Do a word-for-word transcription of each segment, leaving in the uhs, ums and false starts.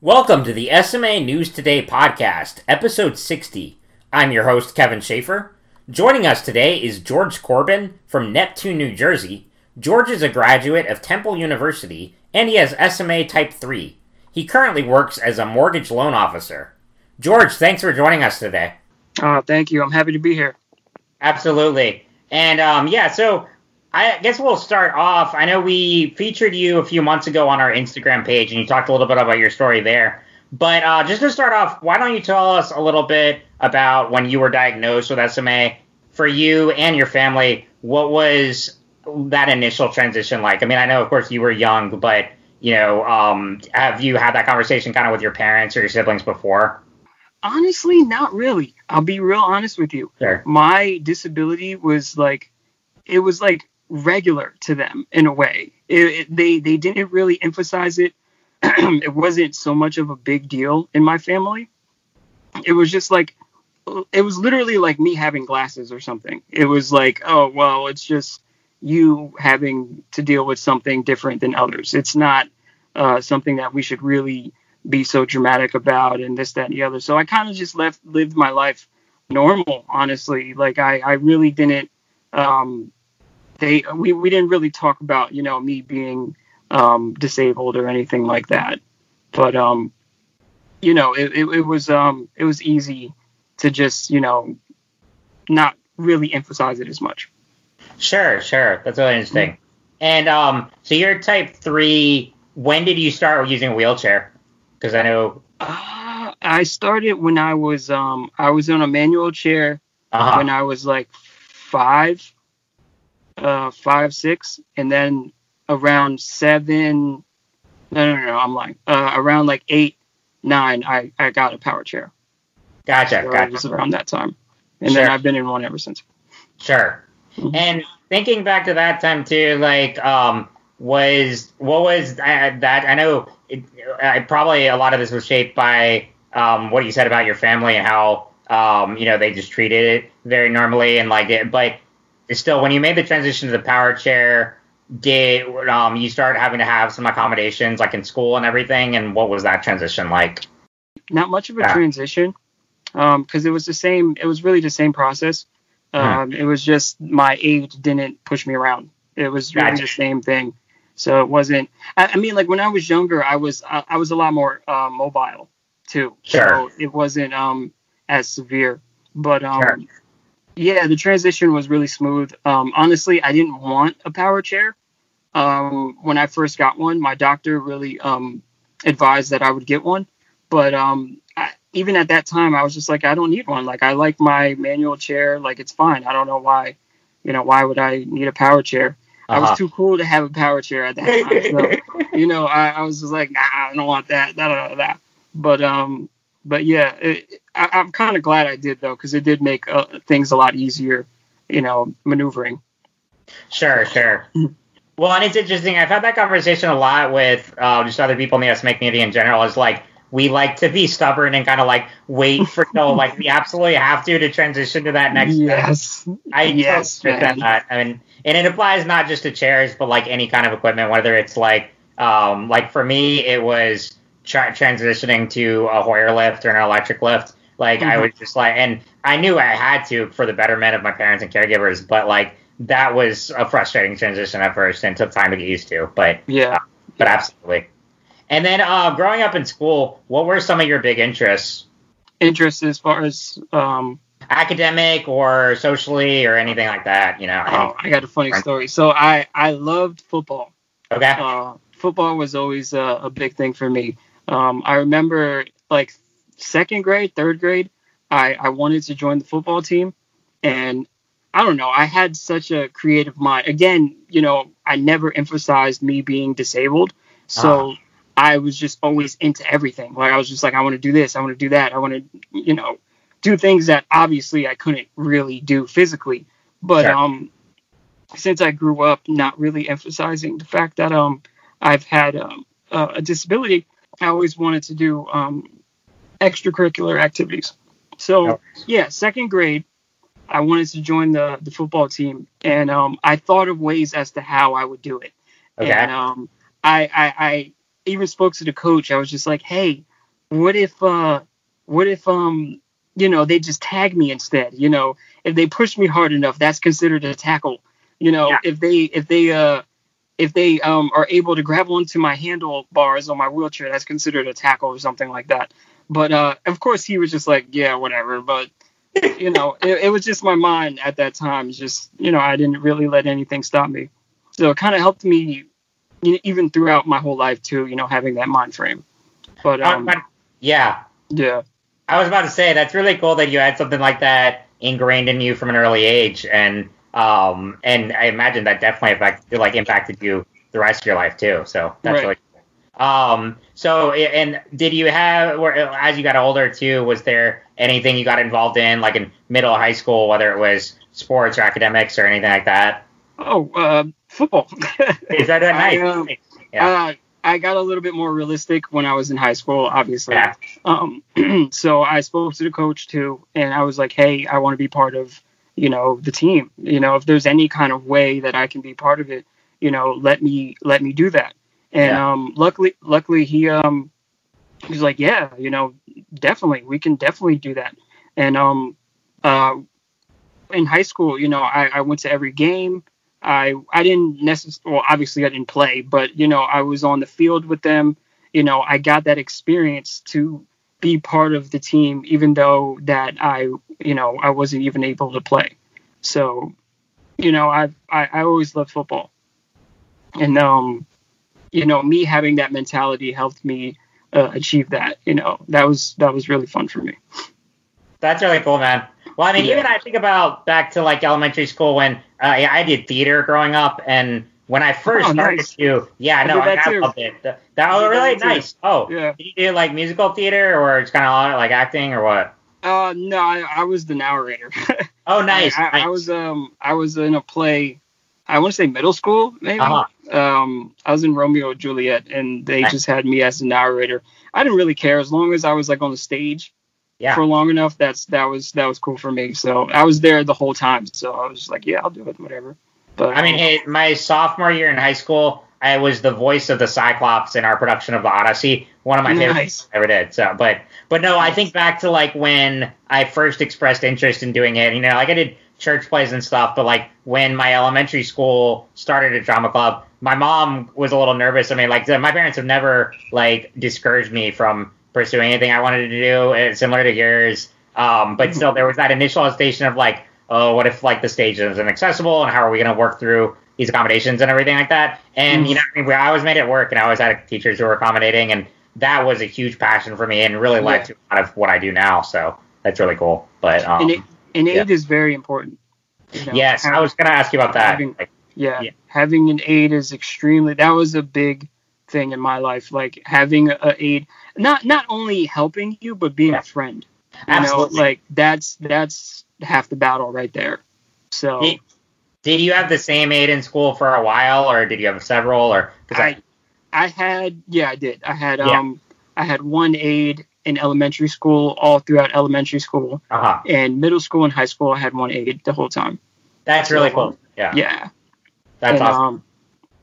Welcome to the S M A News Today podcast, episode sixty. I'm your host, Kevin Schaefer. Joining us today is George Corbin from Neptune, New Jersey. George is a graduate of Temple University, and he has S M A Type three. He currently works as a mortgage loan officer. George, thanks for joining us today. Uh, thank you. I'm happy to be here. Absolutely. And um, yeah, so I guess we'll start off. I know we featured you a few months ago on our Instagram page, and you talked a little bit about your story there. But uh, just to start off, why don't you tell us a little bit about when you were diagnosed with S M A? For you and your family, what was that initial transition like? I mean, I know, of course, you were young, but, you know, um, have you had that conversation kind of with your parents or your siblings before? Honestly, not really. I'll be real honest with you. Sure. My disability was like, it was like regular to them in a way. It, it, they they didn't really emphasize it. It wasn't so much of a big deal in my family. It was just like, it was literally like me having glasses or something. It was like, oh, well, it's just you having to deal with something different than others. It's not uh, something that we should really be so dramatic about and this, that, and the other. So I kind of just left, lived my life normal, honestly. Like I, I really didn't, um, They we, we didn't really talk about, you know, me being um, disabled or anything like that. But, um, you know, it, it, it was um, it was easy to just, you know, not really emphasize it as much. Sure, sure. That's really interesting. Mm-hmm. And um, so you're type three. When did you start using a wheelchair? Because I know. Uh, I started when I was um I was on a manual chair uh-huh. when I was like five. Uh, five, six, and then around seven, no, no, no, no I'm lying. Uh, around like eight, nine, I, I got a power chair. Gotcha, so gotcha. It was around that time. And sure. then I've been in one ever since. Sure. Mm-hmm. And thinking back to that time too, like, um, was, what was uh, that? I know it, uh, probably a lot of this was shaped by um, what you said about your family and how, um, you know, they just treated it very normally and like it, but still, when you made the transition to the power chair, did um, you start having to have some accommodations like in school and everything? And what was that transition like? Not much of a yeah. transition because um, it was the same. It was really the same process. Um, hmm. It was just my age didn't push me around. It was really gotcha. the same thing. So it wasn't. I, I mean, like when I was younger, I was I, I was a lot more uh, mobile too. Sure. So it wasn't um, as severe. But um, sure. Yeah, the transition was really smooth. Um, honestly, I didn't want a power chair. Um, when I first got one, my doctor really um, advised that I would get one. But um, I, even at that time, I was just like, I don't need one. Like, I like my manual chair. Like, it's fine. I don't know why, you know, why would I need a power chair? Uh-huh. I was too cool to have a power chair at that time. So, you know, I, I was just like, nah, I don't want that. Da, da, da, da. But, um, But yeah, it, I, I'm kind of glad I did, though, because it did make uh, things a lot easier, you know, maneuvering. Sure, sure. Well, and it's interesting. I've had that conversation a lot with uh, just other people in the S M A community in general. Is like we like to be stubborn and kind of like wait for no, like we absolutely have to to transition to that next yes. step. I yes, totally understand that. I mean, and it applies not just to chairs, but like any kind of equipment, whether it's like um, like for me, it was. Tra- transitioning to a Hoyer lift or an electric lift, like mm-hmm. I was just like, and I knew I had to for the betterment of my parents and caregivers, but like that was a frustrating transition at first and took time to get used to. But yeah, uh, but absolutely. And then uh, growing up in school, what were some of your big interests? Interests as far as um, academic or socially or anything like that, you know? Oh, I got a funny story. So I I loved football. Okay. Uh, football was always a, a big thing for me. Um, I remember like second grade, third grade, I, I wanted to join the football team. And I don't know, I had such a creative mind. Again, you know, I never emphasized me being disabled. So uh-huh. I was just always into everything. Like I was just like, I want to do this. I want to do that. I want to, you know, do things that obviously I couldn't really do physically. But sure. um, since I grew up not really emphasizing the fact that um I've had um, uh, a disability, I always wanted to do um, extracurricular activities. So, oh. yeah, second grade, I wanted to join the, the football team. And um, I thought of ways as to how I would do it. Okay. And um, I, I, I even spoke to the coach. I was just like, hey, what if uh what if um you know they just tag me instead? You know, if they push me hard enough, that's considered a tackle. You know, Yeah. if they if they uh if they um are able to grab onto my handlebars on my wheelchair, that's considered a tackle or something like that. But uh of course he was just like, yeah, whatever. But you know, it, it was just my mind at that time. It's just, you know, I didn't really let anything stop me. So it kind of helped me, you know, even throughout my whole life too, you know, having that mind frame. But um, Uh, but- yeah. yeah, I was about to say that's really cool that you had something like that ingrained in you from an early age, and um, and I imagine that definitely affected, like impacted you the rest of your life too. So that's Right. really cool. Um, so and did you have, or as you got older too, was there anything you got involved in, like in middle or high school, whether it was sports or academics or anything like that? oh, uh, football. Is that a nice? I, um, Yeah. uh, I got a little bit more realistic when I was in high school, obviously. Yeah. Um, so I spoke to the coach too, and I was like, hey, I want to be part of, you know, the team. You know, if there's any kind of way that I can be part of it, you know, let me let me do that. And Yeah. um, luckily, luckily he um, he was like, yeah, you know, definitely, we can definitely do that. And um, uh, in high school, you know, I, I went to every game. I I didn't necessarily, well, obviously I didn't play, but you know, I was on the field with them. You know, I got that experience to be part of the team, even though that I, you know, I wasn't even able to play. So, you know, I I, I always loved football, and um, you know, me having that mentality helped me uh, achieve that. You know, that was that was really fun for me. That's really cool, man. Well, I mean, Yeah. even I think about back to like elementary school when uh, yeah, I did theater growing up, and when I first Oh, started nice. to, yeah, I no, did I, that I too. loved it. That, that I was did really that too. nice. Oh, Yeah. did you do like musical theater, or it's kind of like acting, or what? Uh, no, I, I was the narrator. Oh, nice. I, I, nice. I was um I was in a play. I want to say middle school, maybe. Uh-huh. Um, I was in Romeo and Juliet, and they Nice. just had me as the narrator. I didn't really care as long as I was like on the stage Yeah. for long enough. That's that was that was cool for me. So I was there the whole time. So I was just like, yeah, I'll do it, whatever. But I mean, um, hey, my sophomore year in high school, I was the voice of the Cyclops in our production of the Odyssey. One of my favorite Nice. things I ever did. So, but, but no, I think back to like when I first expressed interest in doing it. You know, like I did church plays and stuff, but like when my elementary school started a drama club, my mom was a little nervous. I mean, like my parents have never like discouraged me from pursuing anything I wanted to do, uh, similar to yours. Um, but still, there was that initial hesitation of like, oh, what if like the stage isn't accessible, and how are we going to work through these accommodations and everything like that? And you know, I mean, I always made it work, and I always had teachers who were accommodating, and that was a huge passion for me, and really led Yeah. to a lot of what I do now. So that's really cool. But um, and it, and yeah. aid is very important. You know, yes, have- I was going to ask you about that. having- Like, yeah, Yeah. having an aide is extremely. That was a big thing in my life. Like having a aide, not not only helping you, but being Yeah. a friend. You Absolutely. know, like that's that's half the battle right there. So Did, did you have the same aide in school for a while, or did you have several? Or 'cause I I had yeah I did I had Yeah. um I had one aide in elementary school all throughout elementary school, uh huh. and middle school and high school I had one aide the whole time. That's really cool. Yeah, Yeah, that's and, awesome. Um,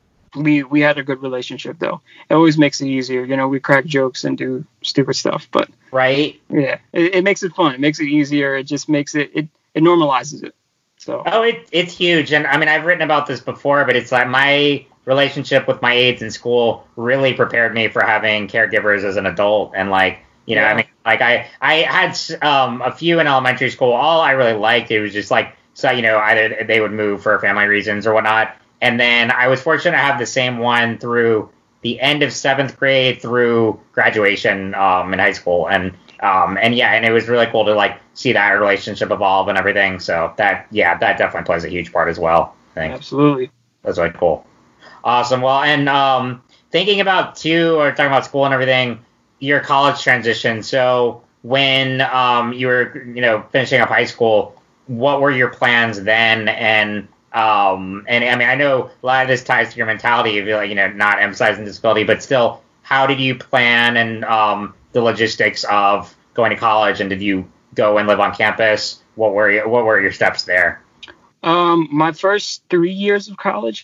we we had a good relationship though. It always makes it easier. You know, we crack jokes and do stupid stuff, but Right? yeah, it, it makes it fun. It makes it easier. It just makes it it, it normalizes it. So Oh, it, it's huge. And I mean, I've written about this before, but it's like my relationship with my aides in school really prepared me for having caregivers as an adult. And like, you know, Yeah. I mean, like I, I had um, a few in elementary school. All I really liked, it was just like, so, you know, either they would move for family reasons or whatnot. And then I was fortunate to have the same one through the end of seventh grade through graduation um, in high school. And Um, and yeah, and it was really cool to like see that relationship evolve and everything. So that, yeah, that definitely plays a huge part as well. I think absolutely. that's really cool. Awesome. Well, and um, thinking about too, or talking about school and everything, your college transition. So when um, you were, you know, finishing up high school, what were your plans then? And um, and I mean, I know a lot of this ties to your mentality of like, you know, not emphasizing disability, but still, how did you plan and um, the logistics of going to college, and did you go and live on campus? What were your, what were your steps there? Um, my first three years of college,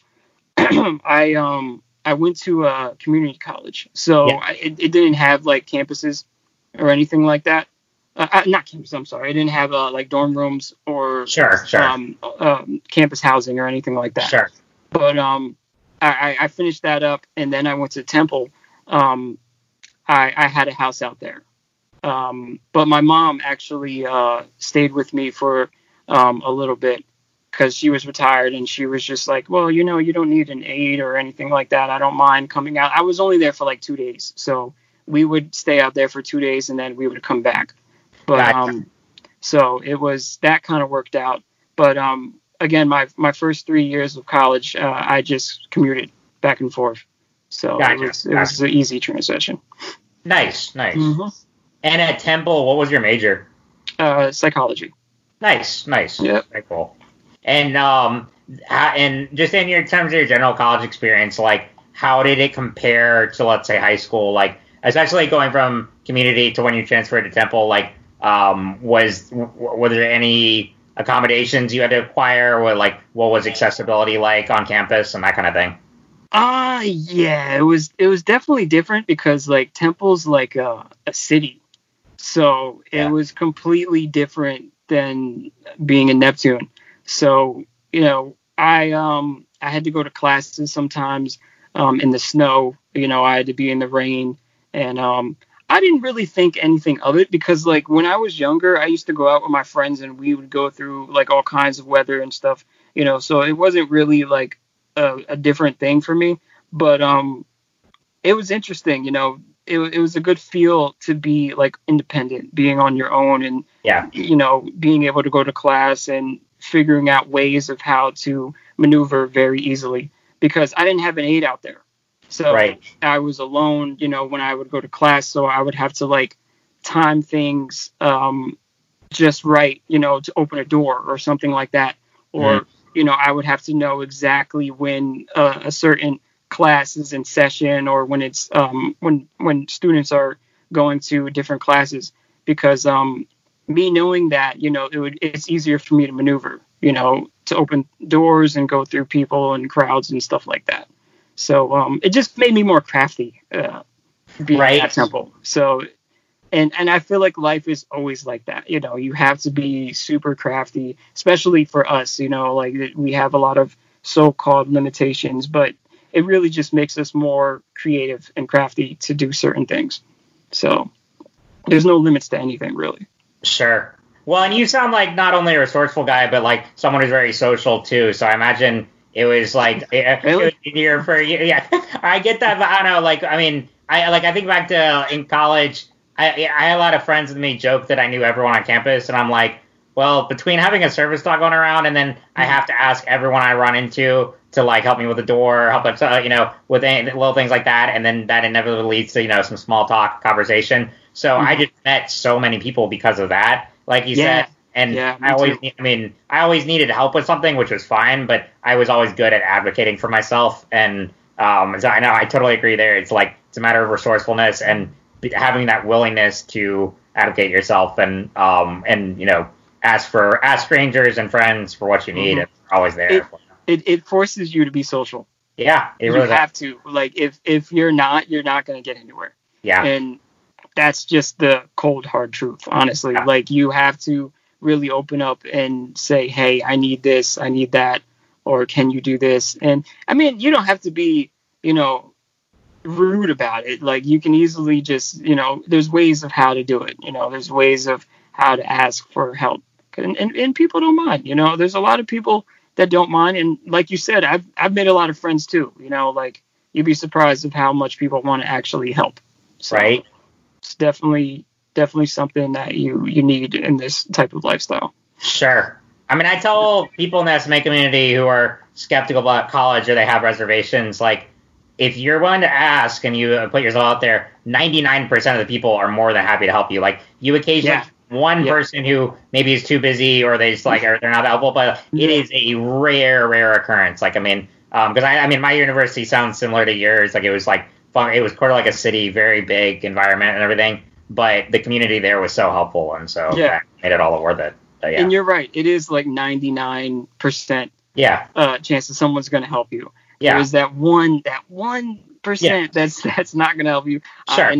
I um I went to a community college, so Yeah. I, it, it didn't have like campuses. or anything like that. Uh, uh, not campus, I'm sorry. I didn't have uh, like dorm rooms or Sure, sure. Um, um, campus housing or anything like that. Sure. But um, I, I finished that up, and then I went to Temple. Um, I, I had a house out there. Um, but my mom actually uh, stayed with me for um, a little bit because she was retired, and she was just like, well, you know, you don't need an aide or anything like that. I don't mind coming out. I was only there for like two days. So we would stay out there for two days, and then we would come back. But Gotcha. um, so it was that kind of worked out. But um, again, my my first three years of college, uh, I just commuted back and forth. So Gotcha. it was it was an easy transition. Nice, nice. Mm-hmm. And at Temple, what was your major? Uh, psychology. Nice, nice. Yeah. Very cool. And um, how, and just in your terms of your general college experience, like, how did it compare to, let's say, high school? Like, especially going from community to when you transferred to Temple, like, um, was were there any accommodations you had to acquire? Or like, what was accessibility like on campus and that kind of thing? Uh yeah, it was it was definitely different because like Temple's like a, a city, so it Yeah. was completely different than being in Neptune. So you know, I um I had to go to classes sometimes um in the snow. You know, I had to be in the rain, and um I didn't really think anything of it because like when I was younger, I used to go out with my friends and we would go through like all kinds of weather and stuff. You know, so it wasn't really like A, a different thing for me, but um, it was interesting. You know, it, it was a good feel to be like independent, being on your own, and Yeah. you know, being able to go to class and figuring out ways of how to maneuver very easily because I didn't have an aide out there, so Right. I was alone. You know, when I would go to class, so I would have to like time things um, just right, you know, to open a door or something like that, or. Mhm. You know, I would have to know exactly when uh, a certain class is in session or when it's um, when when students are going to different classes because um, me knowing that, you know, it would it's easier for me to maneuver, you know, to open doors and go through people and crowds and stuff like that. So um, it just made me more crafty uh, being Right. at Temple. So And and I feel like life is always like that. You know, you have to be super crafty, especially for us, you know, like we have a lot of so-called limitations, but it really just makes us more creative and crafty to do certain things. So there's no limits to anything, really. Sure. Well, and you sound like not only a resourceful guy, but like someone who's very social too. So I imagine it was like it, Really? it was easier for you. Yeah, I get that, but I don't know. Like, I mean, I like I think back to in college. I, I had a lot of friends with me joke that I knew everyone on campus, and I'm like, well, between having a service dog going around and then I have to ask everyone I run into to like help me with the door, help us, uh, you know, with any, little things like that, and then that inevitably leads to, you know, some small talk conversation. So Mm-hmm. I just met so many people because of that, like you Yeah. said, and Yeah, me I always, too. I mean, I always needed help with something, which was fine, but I was always good at advocating for myself, and um, so I know I totally agree there. It's like it's a matter of resourcefulness and having that willingness to advocate yourself and um and you know ask for ask strangers and friends for what you need. Mhm. And they're always there. It, it it forces you to be social. Yeah, it You really have to. Like if if you're not, you're not going to get anywhere. yeah And that's just the cold hard truth, honestly. Yeah. Like you have to really open up and say, hey, I need this, I need that, or can you do this? And I mean, you don't have to be, you know, rude about it. Like you can easily just, you know, there's ways of how to do it. You know, there's ways of how to ask for help. And, and, and people don't mind, you know, there's a lot of people that don't mind. And like you said, I've, I've made a lot of friends too, you know, like you'd be surprised of how much people want to actually help. So right. it's definitely, definitely something that you, you need in this type of lifestyle. Sure. I mean, I tell people in the S M A community who are skeptical about college or they have reservations, like, if you're willing to ask and you put yourself out there, ninety-nine percent of the people are more than happy to help you. Like, you occasionally Yeah. one Yeah. person who maybe is too busy or they just like are they're not helpful, but it is a rare, rare occurrence. Like, I mean, um, because I, I mean, my university sounds similar to yours. Like, it was like fun. It was kind of like a city, very big environment and everything. But the community there was so helpful, and so Yeah. that made it all worth it. But yeah, And you're right. It is like ninety-nine percent yeah, uh, chance that someone's going to help you. yeah. There's that one, that one percent that's that's not going to help you. Uh, Sure. and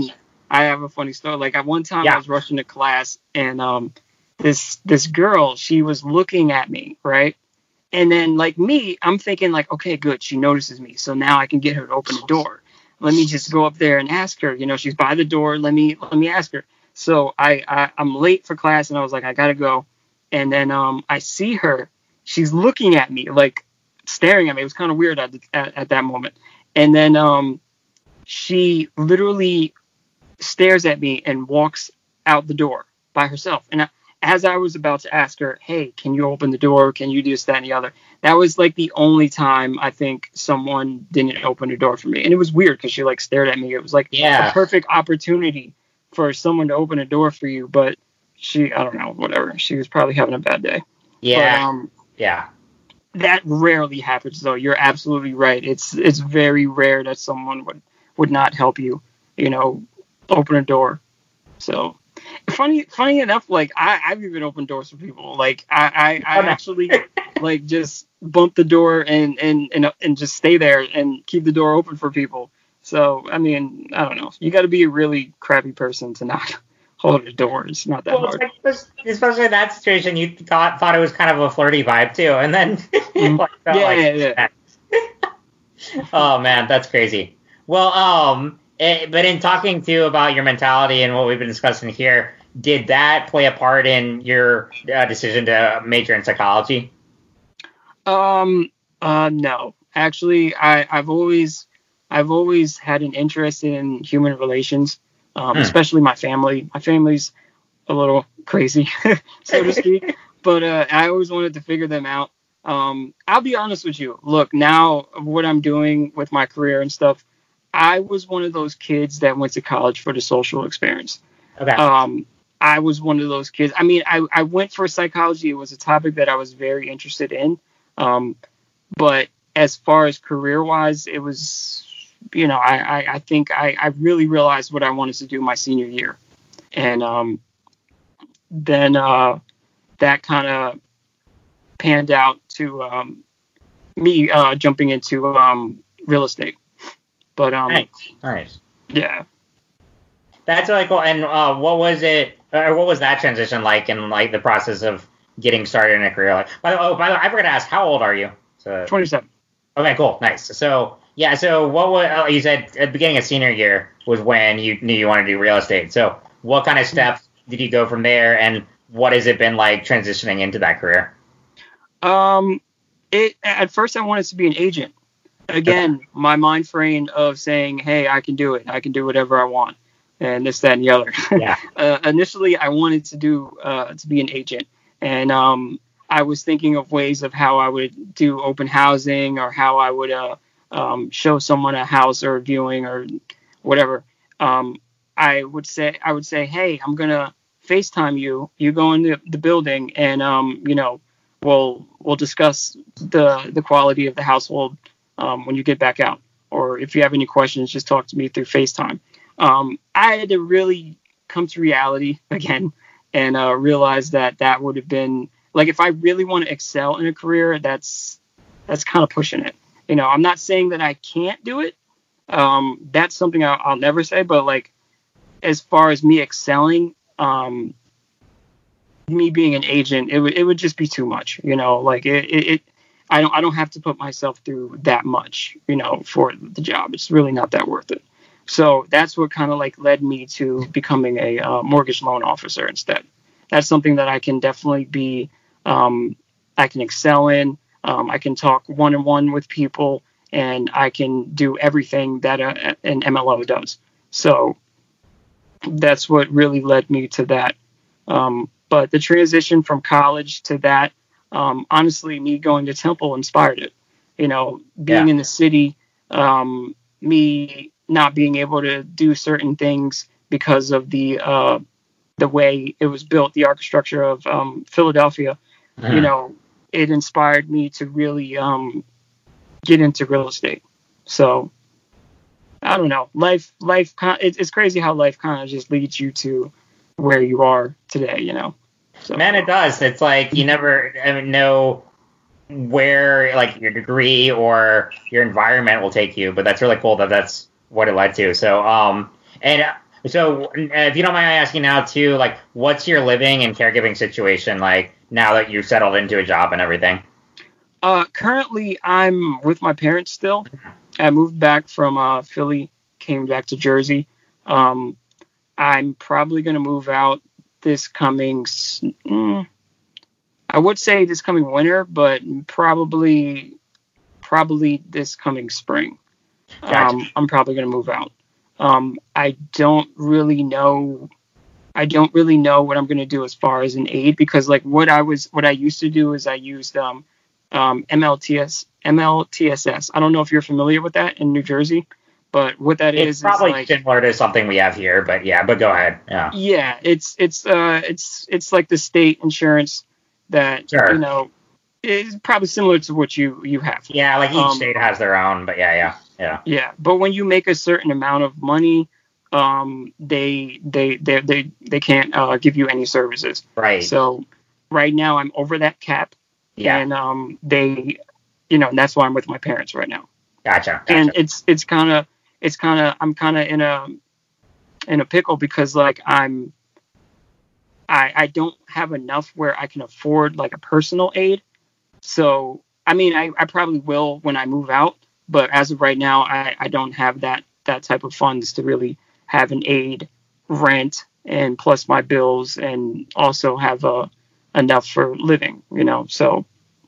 I have a funny story. Like at one time Yeah. I was rushing to class and um this this girl, she was looking at me, right? And then like me, I'm thinking like, okay, good, she notices me. So now I can get her to open the door. Let me just go up there and ask her. You know, she's by the door. Let me let me ask her. So I, I I'm late for class and I was like, I gotta go. And then um I see her. She's looking at me, like staring at me. It was kind of weird at, the, at at that moment. And then um she literally stares at me and walks out the door by herself. And I, as I was about to ask her, hey, can you open the door? Can you do this, that, and the other? That was like the only time I think someone didn't open the door for me. And it was weird because she like stared at me. It was like Yeah. a perfect opportunity for someone to open a door for you. But she, I don't know, whatever. She was probably having a bad day. Yeah. But, um, yeah. that rarely happens, though. You're absolutely right. It's it's very rare that someone would, would not help you, you know, open a door. So funny funny enough, like I, I've even opened doors for people. Like I, I, I actually like just bump the door and, and, and, and just stay there and keep the door open for people. So I mean, I don't know. You got to be a really crappy person to not hold a door. It's not that Well, hard. it's like, especially in that situation, you thought thought it was kind of a flirty vibe too, and then Mm-hmm. like, felt Yeah, like yeah, yeah. oh man, that's crazy. Well, um, eh, but in talking to you about your mentality and what we've been discussing here, did that play a part in your uh, decision to major in psychology? Um, uh, no, actually, I, I've always, I've always had an interest in human relations, um, Hmm. especially my family. My family's a little crazy, so to speak, but uh, I always wanted to figure them out. Um, I'll be honest with you. Look, now what I'm doing with my career and stuff, I was one of those kids that went to college for the social experience. Okay. Um, I was one of those kids. I mean, I, I went for psychology. It was a topic that I was very interested in. Um, but as far as career wise, it was, you know, I, I, I think I, I really realized what I wanted to do my senior year. And um, then uh, that kind of panned out to um, me uh, jumping into um, real estate. But um, Nice. Nice. yeah. That's really cool. And uh, what was it, or what was that transition like in like the process of getting started in a career? Like, by the, oh, by the way, I forgot to ask, how old are you? So, twenty-seven. Okay, cool, nice. So yeah, so what was uh, you said at the beginning of senior year was when you knew you wanted to do real estate. So what kind of steps did you go from there, and what has it been like transitioning into that career? Um, it at first I wanted to be an agent. Again, my mind frame of saying, "Hey, I can do it. I can do whatever I want," and this, that, and the other. Yeah. uh, initially, I wanted to do uh, to be an agent, and um, I was thinking of ways of how I would do open housing or how I would uh, um, show someone a house or a viewing or whatever. Um, I would say, I would say, "Hey, I'm gonna FaceTime you. You go in the, the building, and um, you know, we'll we'll discuss the the quality of the household." Um, when you get back out, or if you have any questions, just talk to me through FaceTime. Um, I had to really come to reality again and uh, realize that that would have been like, if I really want to excel in a career, that's that's kind of pushing it. You know, I'm not saying that I can't do it. Um, that's something I'll, I'll never say. But like, as far as me excelling, um, me being an agent, it would it would just be too much. You know, like it. it, it I don't I don't have to put myself through that much, you know, for the job. It's really not that worth it. So that's what kind of like led me to becoming a uh, mortgage loan officer instead. That's something that I can definitely be, um, I can excel in. Um, I can talk one-on-one with people, and I can do everything that a, an M L O does. So that's what really led me to that. Um, but the transition from college to that, Um, honestly, me going to Temple inspired it. You know, being Yeah. in the city, um, me not being able to do certain things because of the uh, the way it was built, the architecture of um, Philadelphia. Mhm. You know, it inspired me to really um, get into real estate. So I don't know, life, life. It, it's crazy how life kind of just leads you to where you are today. You know. So. Man, it does. It's like you never I mean, know where like your degree or your environment will take you, but that's really cool that that's what it led to. So, um, and So, uh, if you don't mind asking now, too, like, what's your living and caregiving situation like now that you've settled into a job and everything? Uh, currently, I'm with my parents still. I moved back from uh, Philly, came back to Jersey. Um, I'm probably going to move out this coming, mm, I would say this coming winter, but probably, probably this coming spring. Gotcha. Um, I'm probably going to move out. Um, I don't really know. I don't really know what I'm going to do as far as an aid, because like what I was, what I used to do is I used um, um, M L T S, M L T S S. I don't know if you're familiar with that in New Jersey, but what that It's is probably is like, similar to something we have here, but yeah, but go ahead. Yeah. yeah, it's it's uh it's it's like the state insurance that Sure. you know is probably similar to what you you have. Yeah, like each Um, state has their own, but yeah, yeah, yeah. Yeah, but when you make a certain amount of money, um, they they they they they can't uh, give you any services. Right. So right now I'm over that cap, Yeah. and um, they, you know, and that's why I'm with my parents right now. Gotcha. Gotcha. And it's it's kind of it's kind of I'm kind of in a in a pickle because like I'm I I don't have enough where I can afford like a personal aid. So I mean I, I probably will when I move out, but as of right now I, I don't have that that type of funds to really have an aid, rent, and plus my bills, and also have uh, enough for living, you know. So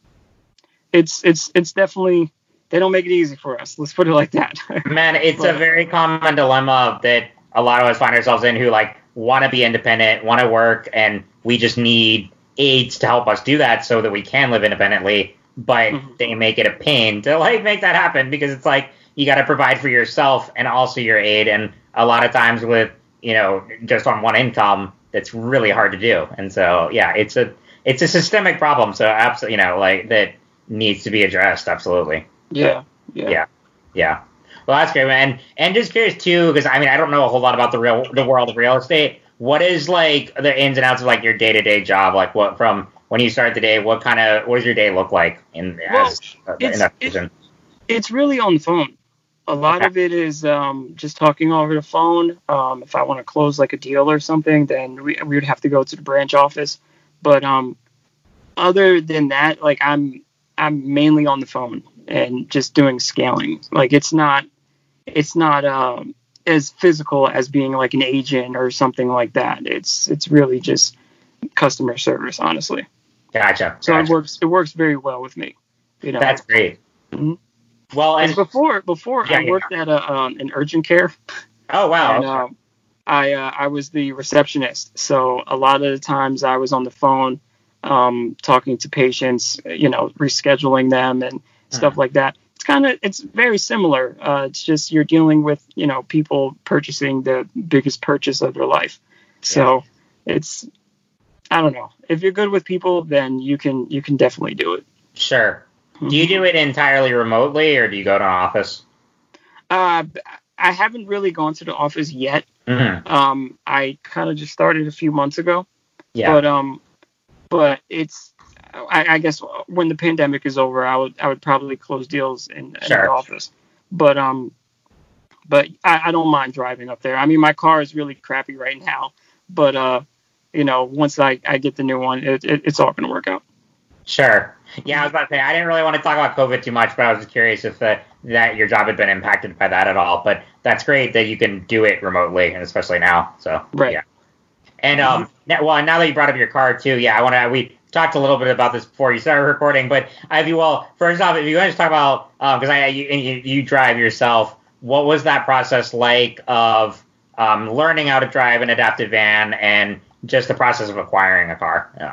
it's it's it's definitely, they don't make it easy for us. Let's put it like that. Man, it's But- a very common dilemma that a lot of us find ourselves in, who like want to be independent, want to work, and we just need aids to help us do that so that we can live independently. But Mhm. they make it a pain to like make that happen, because it's like you got to provide for yourself and also your aid, and a lot of times with, you know, just on one income, that's really hard to do. And so yeah, it's a it's a systemic problem. So absolutely, you know, like that needs to be addressed. Absolutely. Yeah, yeah. Yeah. Yeah. Well, that's great, man. And just curious too, because I mean, I don't know a whole lot about the real the world of real estate. What is like the ins and outs of like your day to day job? Like what from when you start the day, what kind of what does your day look like in Well, as uh, in it's- that it- position? It's really on the phone. A lot Okay. of it is um, just talking over the phone. Um, if I want to close like a deal or something, then we, we would have to go to the branch office. But um, other than that, like I'm I'm mainly on the phone and just doing scaling. Like it's not it's not um, as physical as being like an agent or something like that. It's it's really just customer service, honestly. Gotcha. So it gotcha. works it works very well with me. You know, That's great. Mhm. Well, And and before before Yeah, I yeah. worked at a um, an urgent care, oh wow, and okay. um, I uh, I was the receptionist. So a lot of the times I was on the phone, um, talking to patients, you know, rescheduling them and stuff Hmm. like that. It's kind of it's very similar. Uh, it's just you're dealing with, you know, people purchasing the biggest purchase of their life. So it's, I don't know. If you're good with people, then you can you can definitely do it. Sure. Do you do it entirely remotely, or do you go to an office? Uh, I haven't really gone to the office yet. Mm-hmm. Um, I kind of just started a few months ago, Yeah. but um, but it's, I, I guess when the pandemic is over, I would I would probably close deals in, in Sure. the office. But um, but I, I don't mind driving up there. I mean, my car is really crappy right now, but uh, you know, once I, I get the new one, it, it, it's all gonna work out. Sure. Yeah, I was about to say, I didn't really want to talk about COVID too much, but I was just curious if uh, that your job had been impacted by that at all. But that's great that you can do it remotely, and especially now. So Right. yeah. And um, now, well, now that you brought up your car too, yeah, I want to. We talked a little bit about this before you started recording, but I you well, first off, if you want to talk about because I you, you you drive yourself, what was that process like of um, learning how to drive an adaptive van and just the process of acquiring a car? Yeah.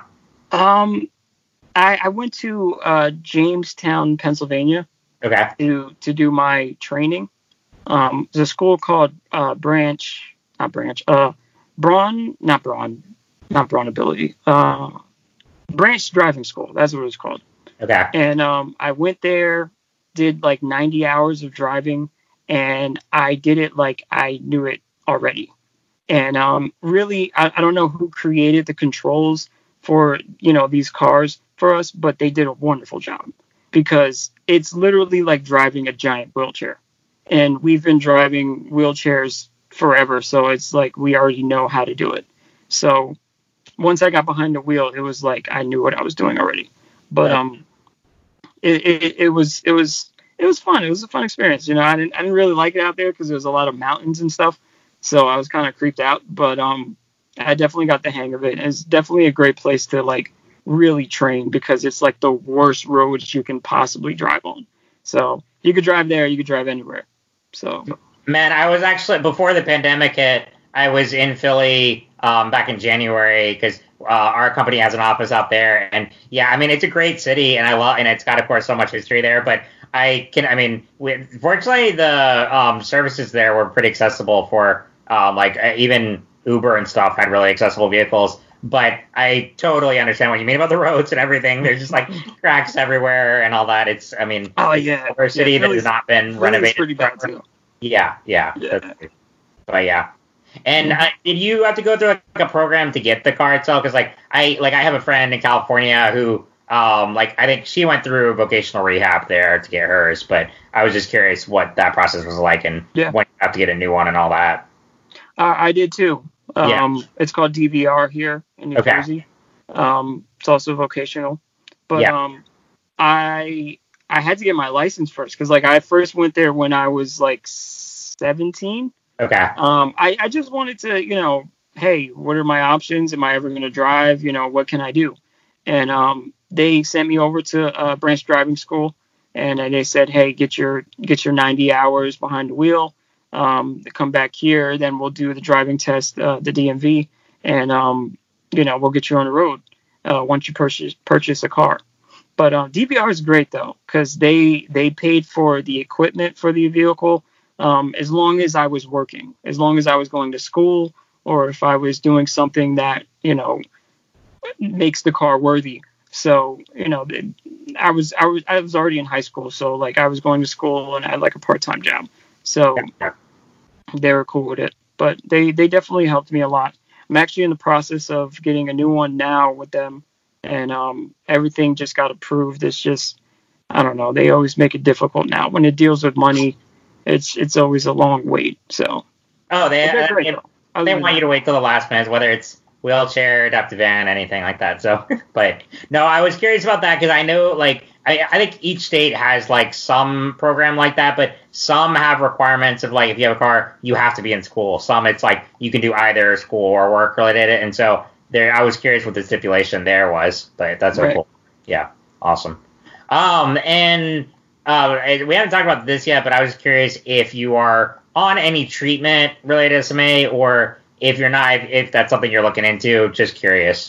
Um, I, I went to uh, Jamestown, Pennsylvania, Okay. to to do my training. Um, there's a school called uh, Branch, not Branch, uh, Braun, not Braun, not Braun Ability, uh, Branch Driving School. That's what it was called. Okay. And um, I went there, did like ninety hours of driving, and I did it like I knew it already. And um, really, I, I don't know who created the controls for, you know, these cars for us, but they did a wonderful job, because it's literally like driving a giant wheelchair. And we've been driving wheelchairs forever. So it's like we already know how to do it. So once I got behind the wheel, it was like I knew what I was doing already. But Right. um, it, it it was it was it was fun. It was a fun experience. You know, I didn't I didn't really like it out there because there was a lot of mountains and stuff. So I was kind of creeped out. But um, I definitely got the hang of it. And it's definitely a great place to like really train because it's like the worst roads you can possibly drive on. So you could drive there, you could drive anywhere. So Man, I was actually, before the pandemic hit, I was in Philly um, back in January because uh, our company has an office out there. And yeah, I mean, it's a great city and I love, and it's got, of course, so much history there. But I can, I mean, we, fortunately, the um, services there were pretty accessible for um, like uh, even Uber and stuff had really accessible vehicles. But I totally understand what you mean about the roads and everything. There's just like cracks everywhere and all that. It's, I mean, oh yeah, for a city yeah, that has not been Philly's renovated. pretty bad too. Yeah, yeah. Yeah. That's- But yeah. And uh, did you have to go through like a program to get the car itself? Because like I like I have a friend in California who um like I think she went through vocational rehab there to get hers. But I was just curious what that process was like and Yeah. when you have to get a new one and all that. Uh, I did too. Um, Yeah. It's called D V R here in New Okay. Jersey. Um, it's also vocational, but Yeah. um, I I had to get my license first because like I first went there when I was like seventeen. Okay. Um, I I just wanted to you know hey, what are my options? Am I ever going to drive? You know, what can I do? And um, they sent me over to uh, Branch Driving School, and uh, they said, hey, get your get your ninety hours behind the wheel. Um, come back here, then we'll do the driving test, uh, the D M V, and um, you know we'll get you on the road uh, once you purchase purchase a car. But uh, D V R is great though because they they paid for the equipment for the vehicle um, as long as I was working, as long as I was going to school, or if I was doing something that you know makes the car worthy. So you know I was I was I was already in high school, so like I was going to school and I had like a part time job. So Yeah. they were cool with it, but they, they definitely helped me a lot. I'm actually in the process of getting a new one now with them, and um, everything just got approved. It's just, I don't know, they always make it difficult now. When it deals with money, it's it's always a long wait. So Oh, they But they're great, they, though. Other they than want you that- to wait till the last minute, whether it's wheelchair, adaptive van, anything like that. So, but no, I was curious about that because I know, like, I, I think each state has like some program like that, but some have requirements of like if you have a car, you have to be in school. Some it's like you can do either school or work related, and so there. I was curious what the stipulation there was, but that's so Right. cool. Yeah, awesome. Um, and uh, we haven't talked about this yet, but I was curious if you are on any treatment related to S M A, or if you're not, if that's something you're looking into. Just curious.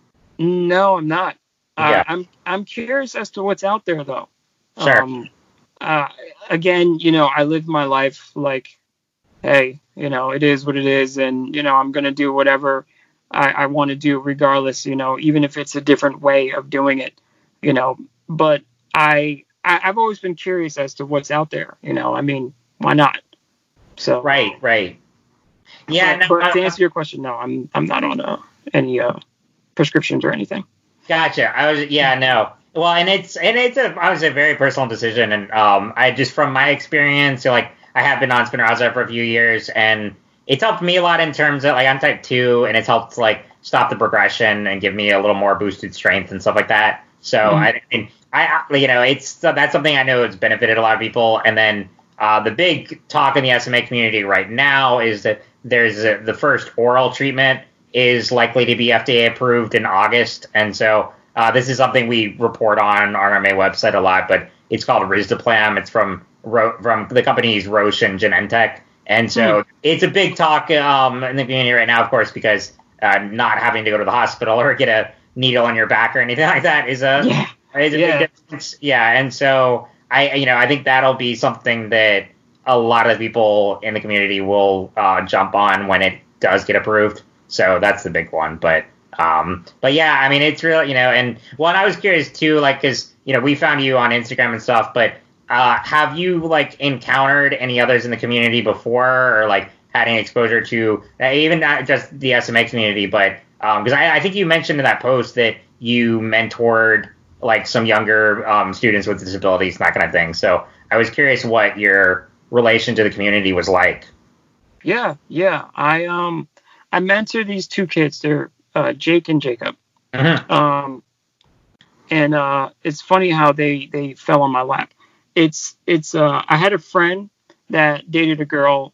No, I'm not. Yeah. Uh, I'm I'm curious as to what's out there though. Sure. Um, uh, again, you know, I live my life like, hey, you know, it is what it is, and you know, I'm gonna do whatever I, I want to do, regardless. You know, even if it's a different way of doing it. You know, but I, I I've always been curious as to what's out there. You know, I mean, why not? So Right, right. Yeah, but, no, but to I- answer your question, no, I'm I'm not on uh, any uh, prescriptions or anything. Gotcha. I was, yeah, no. Well, and it's, and it's a, I was a very personal decision, and um, I just from my experience, like I have been on Spinraza for a few years, and it's helped me a lot in terms of like I'm type two, and it's helped like stop the progression and give me a little more boosted strength and stuff like that. So Mhm. I, and I, I- you know, it's so that's something I know has benefited a lot of people. And then uh, the big talk in the S M A community right now is that there's a, the first oral treatment is likely to be F D A approved in August, and so uh, this is something we report on on our main website a lot. But it's called Risdiplam. It's from Ro- from the companies Roche and Genentech, and so it's a big talk um, in the community right now, of course, because uh, not having to go to the hospital or get a needle on your back or anything like that is a Yeah. is a Yeah. big difference. Yeah, and so I you know I think that'll be something that a lot of people in the community will uh, jump on when it does get approved. So that's the big one. But um, but yeah, I mean, it's real, you know, and well, and I was curious too, like, cause you know, we found you on Instagram and stuff, but uh, have you like encountered any others in the community before, or like had any exposure to uh, even not just the S M A community, but um, cause I, I think you mentioned in that post that you mentored like some younger um, students with disabilities and that kind of thing. So I was curious what your relation to the community was like. Yeah, yeah. I um I mentor these two kids. They're uh, Jake and Jacob. Mm-hmm. Um, and uh, it's funny how they they fell on my lap. It's it's uh I had a friend that dated a girl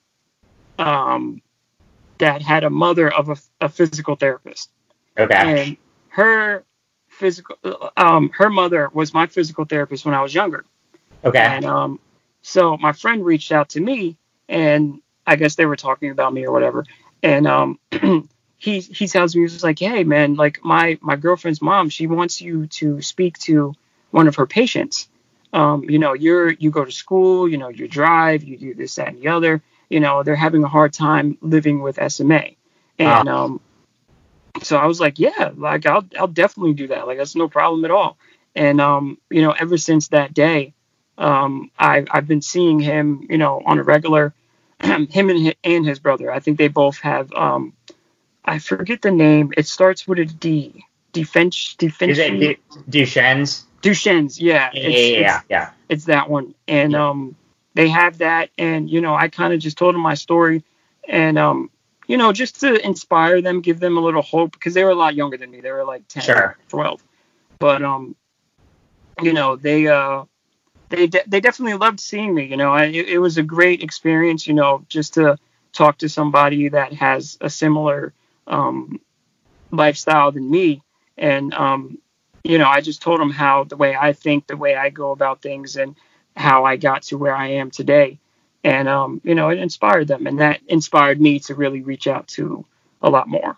um that had a mother of a, a physical therapist, Okay. and her physical um her mother was my physical therapist when I was younger. Okay. And um, so my friend reached out to me, and I guess they were talking about me or whatever. And um, he he tells me, he was like, "Hey man, like my my girlfriend's mom, she wants you to speak to one of her patients. Um, you know, you're you go to school, you know, you drive, you do this, that, and the other. You know, they're having a hard time living with S M A." Uh, And um, so I was like, "Yeah, like I'll I'll definitely do that. Like that's no problem at all." And um, you know, ever since that day. Um, I, I've been seeing him, you know, on a regular, him and his, and his brother. I think they both have, um, I forget the name. It starts with a D. Defense, defense. is it Du- Duchenne's? Duchenne's, yeah. Yeah, It's, yeah, yeah, it's, yeah. it's that one. And Yeah. um, they have that. And, you know, I kind of just told them my story and, um, you know, just to inspire them, give them a little hope because they were a lot younger than me. They were like ten, Sure. twelve. But, um, you know, they, uh, They de- they definitely loved seeing me. You know, I, it, it was a great experience. You know, just to talk to somebody that has a similar um, lifestyle than me, and um, you know, I just told them how the way I think, the way I go about things, and how I got to where I am today, and um, you know, it inspired them, and that inspired me to really reach out to a lot more.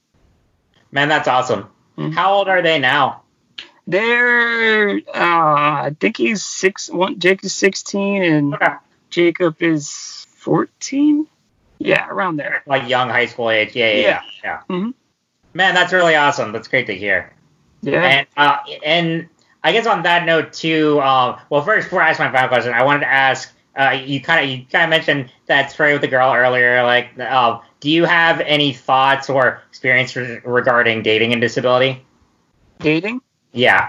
Man, that's awesome. Mhm. How old are they now? They're, uh, I think he's six. One, Jake is sixteen, and Okay. Jacob is fourteen. Yeah, around there. Like young high school age. Yeah, yeah, yeah. Yeah. yeah. hmm Man, that's really awesome. That's great to hear. Yeah. And uh, and I guess on that note too. Um, well, first before I ask my final question, I wanted to ask. Uh, you kind of you kind of mentioned that story with the girl earlier. Like, uh, do you have any thoughts or experience re- regarding dating and disability? Dating. Yeah.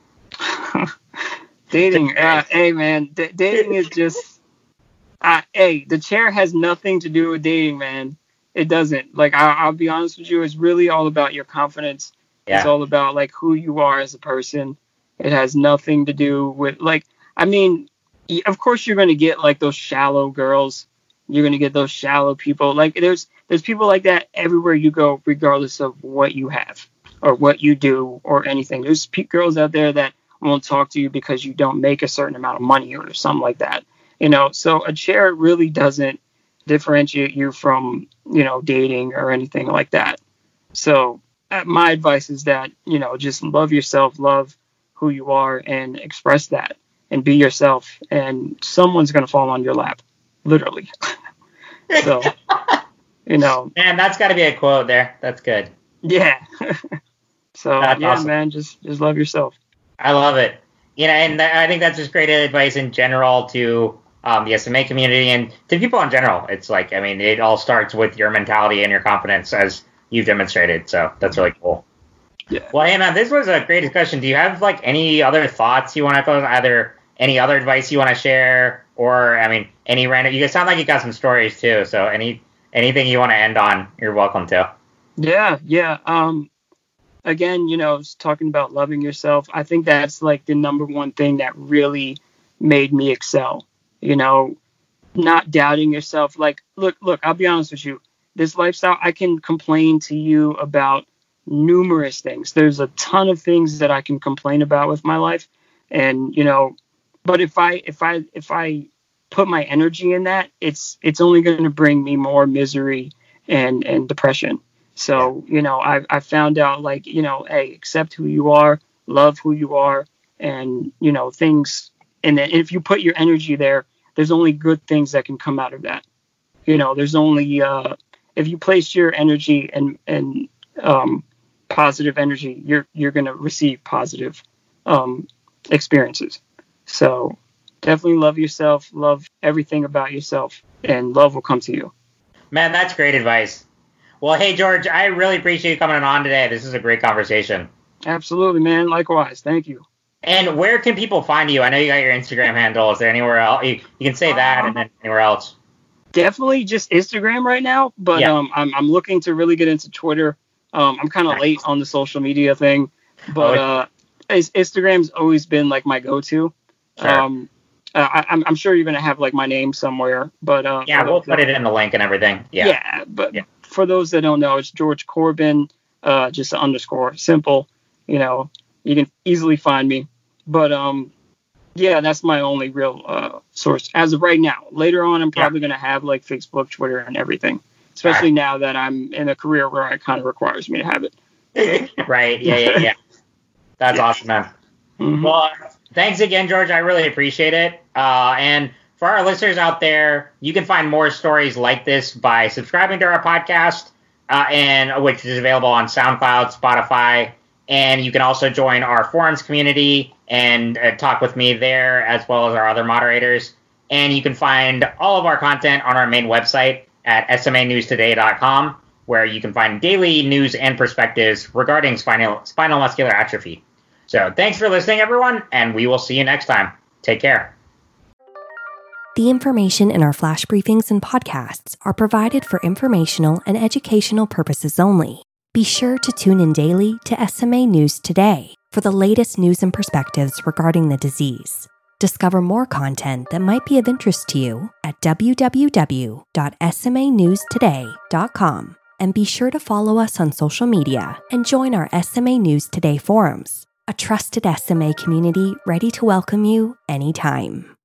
dating. Uh, hey, man. D- dating is just. Uh, hey, the chair has nothing to do with dating, man. It doesn't. Like, I- I'll be honest with you. It's really all about your confidence. Yeah. It's all about like who you are as a person. It has nothing to do with like. I mean, y- of course you're gonna get like those shallow girls. You're gonna get those shallow people. Like there's there's people like that everywhere you go, regardless of what you have or what you do or anything. There's pe- girls out there that won't talk to you because you don't make a certain amount of money or something like that. You know, so a chair really doesn't differentiate you from, you know, dating or anything like that. So uh, my advice is that, you know, just love yourself, love who you are and express that and be yourself and someone's going to fall on your lap, literally. So, you know. Man, that's got to be a quote there. That's good. Yeah. So, That's yeah, awesome. man, just just love yourself. I love it. You know, and th- I think that's just great advice in general to um, the S M A community and to people in general. It's like, I mean, it all starts with your mentality and your confidence as you've demonstrated. So that's really cool. Yeah. Well, hey, man, this was a great discussion. Do you have, like, any other thoughts you want to close? Either any other advice you want to share or, I mean, any random... You sound like you got some stories, too. So any anything you want to end on, you're welcome to. Yeah, yeah. Um, again, you know, talking about loving yourself, I think that's like the number one thing that really made me excel. You know, not doubting yourself. Like, look, look, I'll be honest with you. This lifestyle, I can complain to you about numerous things. There's a ton of things that I can complain about with my life. And, you know, but if I, if I, if I put my energy in that, it's, it's only going to bring me more misery and, and depression. So, you know, I I found out like, you know, hey, accept who you are, love who you are, and, you know, things. And then if you put your energy there, there's only good things that can come out of that. You know, there's only uh, if you place your energy and and um, positive energy, you're you're gonna receive positive um, experiences. So definitely love yourself, love everything about yourself, and love will come to you. Man, that's great advice. Well, hey, George, I really appreciate you coming on today. This is a great conversation. Absolutely, man. Likewise. Thank you. And where can people find you? I know you got your Instagram handle. Is there anywhere else? You, you can say that and then anywhere else. definitely just Instagram right now, but Yeah. um, I'm I'm looking to really get into Twitter. Um, I'm kind of late on the social media thing, but Oh, uh, is- Instagram's always been like my go-to. Sure. Um, uh, I, I'm I'm sure you're gonna have like my name somewhere, but uh, Yeah, for we'll those put that- it in the link and everything. Yeah. yeah, but Yeah. for those that don't know, it's George Corbin, uh, just an underscore, simple. You know, you can easily find me. But um, yeah, that's my only real uh, source as of right now. Later on, I'm probably gonna have like Facebook, Twitter, and everything. Especially now that I'm in a career where it kind of requires me to have it. Right. Yeah, yeah, yeah. That's Yeah. awesome, man. Mhm. Well, thanks again, George. I really appreciate it. Uh, and for our listeners out there, you can find more stories like this by subscribing to our podcast, uh, and which is available on SoundCloud, Spotify, and you can also join our forums community and uh, talk with me there, as well as our other moderators. And you can find all of our content on our main website at S M A news today dot com, where you can find daily news and perspectives regarding spinal spinal muscular atrophy. So thanks for listening, everyone, and we will see you next time. Take care. The information in our flash briefings and podcasts are provided for informational and educational purposes only. Be sure to tune in daily to S M A News Today for the latest news and perspectives regarding the disease. Discover more content that might be of interest to you at w w w dot s m a news today dot com, and be sure to follow us on social media and join our S M A News Today forums, a trusted S M A community ready to welcome you anytime.